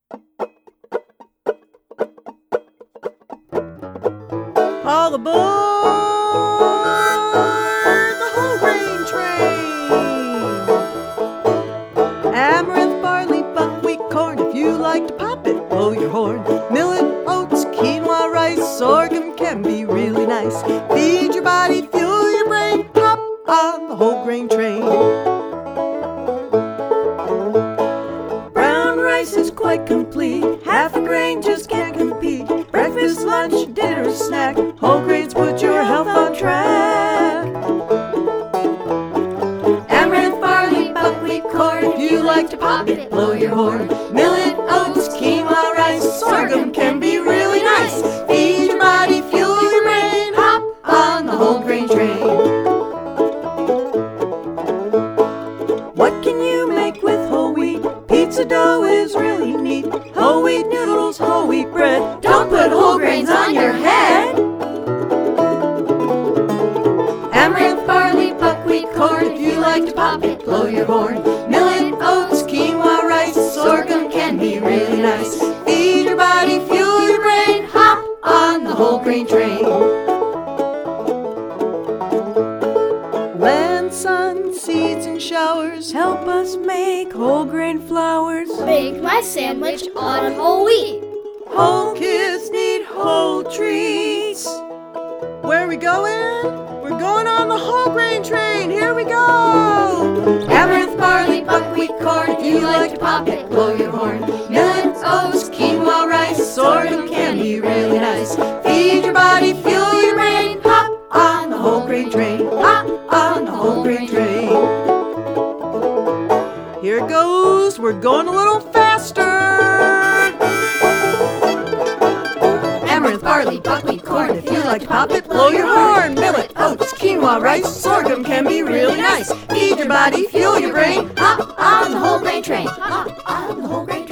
All aboard the whole grain train. Amaranth, barley, buckwheat, corn. If you like to pop it, blow your horn. Millet, oats, quinoa, rice, sorghum can be really nice. Feed your body, fuel your brain. Hop on the whole grain train. Brown rice is quite complete. Half a grain just can't compete. Breakfast, lunch, dinner, snack. Whole grains put your health on track. Amaranth, barley, buckwheat, corn. If you like to pop it, blow your horn. Millet, oats, quinoa, rice, sorghum can be really nice. Feed your body, fuel your brain. Hop on the whole grain train. What can you make with whole wheat? Pizza dough is really neat. Whole wheat noodles, whole wheat bread. Don't put whole grains on your head. Amaranth, barley, buckwheat, corn. If you like to pop it, blow your horn. Millet, oats, quinoa, rice, sorghum can be really nice. Feed your body, fuel your brain. Hop on the whole grain train. Land, sun, seeds, and showers help us make whole grain flours. Make my sandwich on whole wheat. Whole kids need whole treats. Where are we going? We're going on the whole grain train. Here we go. Amaranth, barley, buckwheat, corn. If you like to pop it, blow your horn. Millet, oats, quinoa, rice, sorghum can be really nice. Feed your body, fuel your brain. Hop on the whole grain train. Hop on the whole grain train. Here it goes. We're going a little faster. Amaranth, barley, buckwheat, corn. If you like to pop it, blow your horn. Millet, oats, quinoa, rice, sorghum can be really nice. Feed your body, fuel your brain. Hop on the whole grain train. Hop on the whole grain train.